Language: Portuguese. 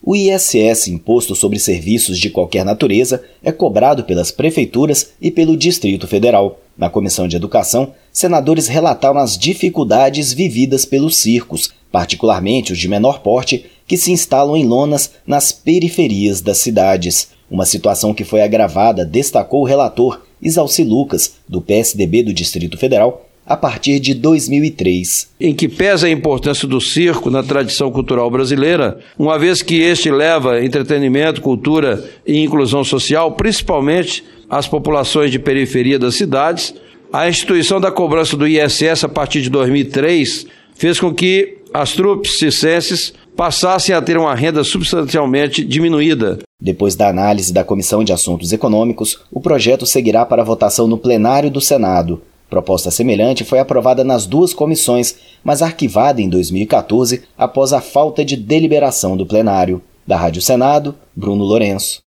O ISS, Imposto sobre Serviços de Qualquer Natureza, é cobrado pelas prefeituras e pelo Distrito Federal. Na Comissão de Educação, senadores relataram as dificuldades vividas pelos circos, particularmente os de menor porte, que se instalam em lonas nas periferias das cidades. Uma situação que foi agravada, destacou o relator Isalci Lucas, do PSDB do Distrito Federal, a partir de 2003. Em que pesa a importância do circo na tradição cultural brasileira, uma vez que este leva entretenimento, cultura e inclusão social, principalmente às populações de periferia das cidades, a instituição da cobrança do ISS a partir de 2003 fez com que as trupes circenses passassem a ter uma renda substancialmente diminuída. Depois da análise da Comissão de Assuntos Econômicos, o projeto seguirá para votação no plenário do Senado. Proposta semelhante foi aprovada nas duas comissões, mas arquivada em 2014 após a falta de deliberação do plenário. Da Rádio Senado, Bruno Lourenço.